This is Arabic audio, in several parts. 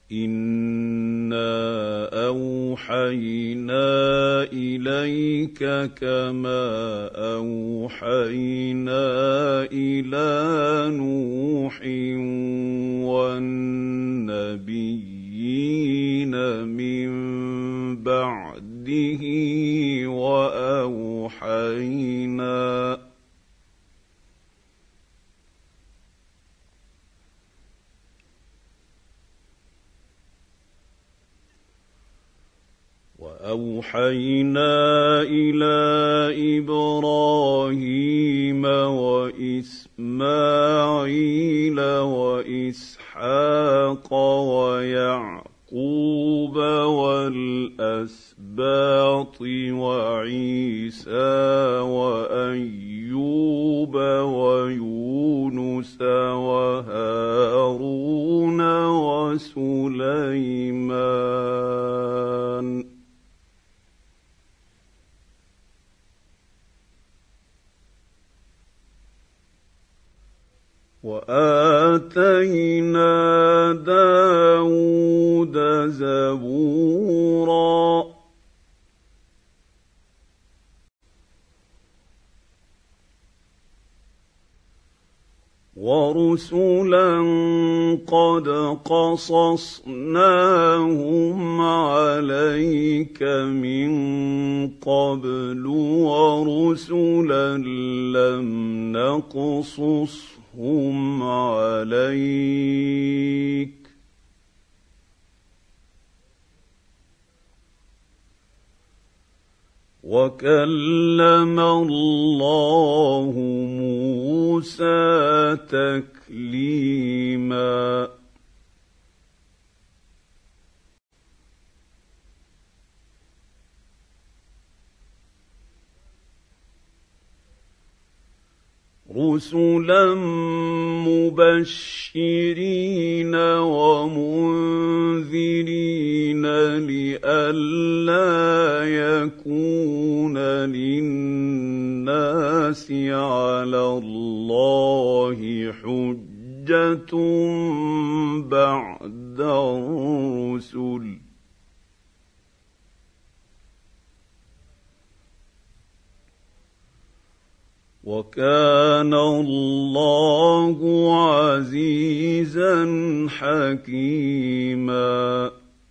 إِنَّا أَوْحَيْنَا إِلَيْكَ كَمَا أَوْحَيْنَا إِلَىٰ نُوحٍ وَالنَّبِيِّينَ مِن بَعْدِهِ وَأَوْحَيْنَا إِلَىٰ إِبْرَاهِيمَ وَإِسْمَاعِيلَ وَإِسْحَاقَ وَيَعْقُوبَ وَالْأَسْبَاطِ وَعِيسَىٰ وَأَيُّوبَ وَيُونُسَ وَهَارُونَ وَسُلَيْمَانَ وَآتَيْنَا دَاوُودَ زَبُورًا وَرُسُلًا قَدْ قَصَصْنَاهُمْ عَلَيْكَ مِن قَبْلُ وَرُسُلًا لَّمْ نَقْصُصْهُمْ عَلَيْكَ ۚ وَكَلَّمَ اللَّهُ مُوسَىٰ تَكْلِيمًا رُسُلًا مُّبَشِّرِينَ وَمُنذِرِينَ لِئَلَّا يَكُونَ لِلنَّاسِ عَلَى اللَّهِ حُجَّةٌ بَعْدَ الرُّسُلِ ۚ وَكَانَ اللَّهُ عَزِيزًا حَكِيمًا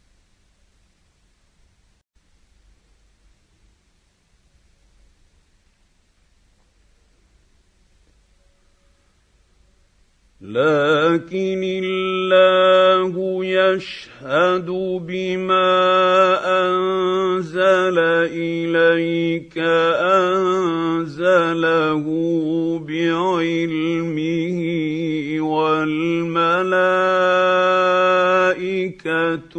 لَّٰكِنِ اللَّهُ يَشْهَدُ بِمَا أَنزَلَ إِلَيْكَ أَنزَلَهُ بِعِلْمِهِ وَالْمَلَائِكَةُ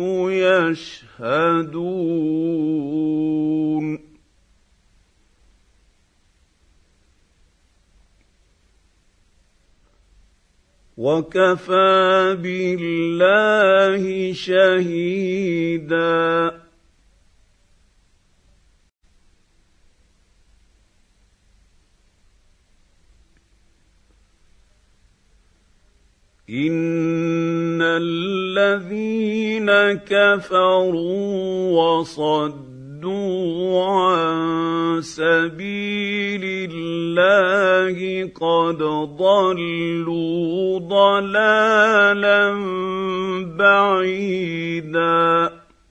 يَشْهَدُونَ ۚ وَكَفَىٰ بِاللَّهِ شَهِيدًا إِنَّ الَّذِينَ كَفَرُوا وَصَدُّوا عَن سَبِيلِ اللَّهِ قَدْ ضَلُّوا ضَلَالًا بَعِيدًا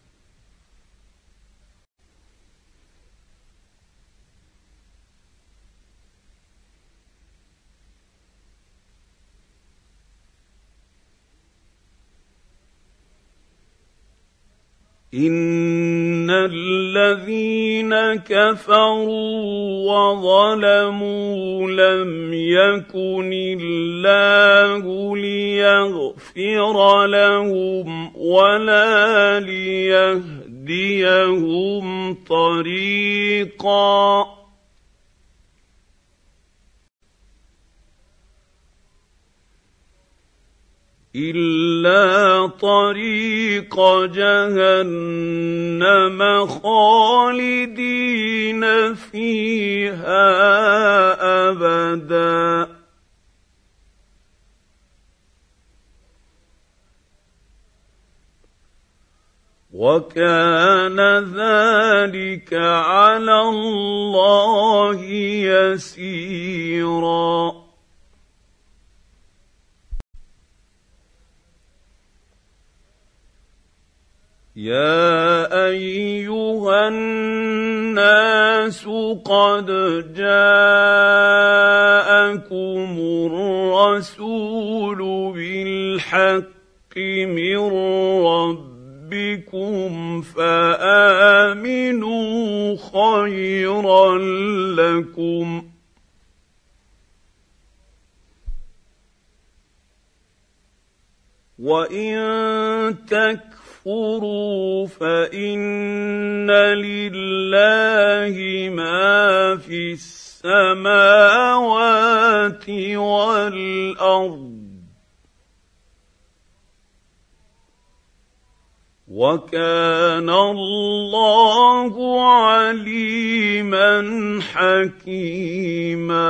إِنَّ الَّذِينَ كَفَرُوا وَظَلَمُوا لَمْ يَكُنِ اللَّهُ لِيَغْفِرَ لَهُمْ وَلَا لِيَهْدِيَهُمْ طَرِيقًا إِلَّا طَرِيقَ جَهَنَّمَ خَالِدِينَ فِيهَا أَبَدًا ۚ وكان ذلك على الله يسيرا. يا ايها الناس قد جاءكم الرسول بالحق من ربكم فآمنوا خيرا لكم، وإن تكفروا فإن لله ما في السماوات والأرض، وكان الله عليما حكيما.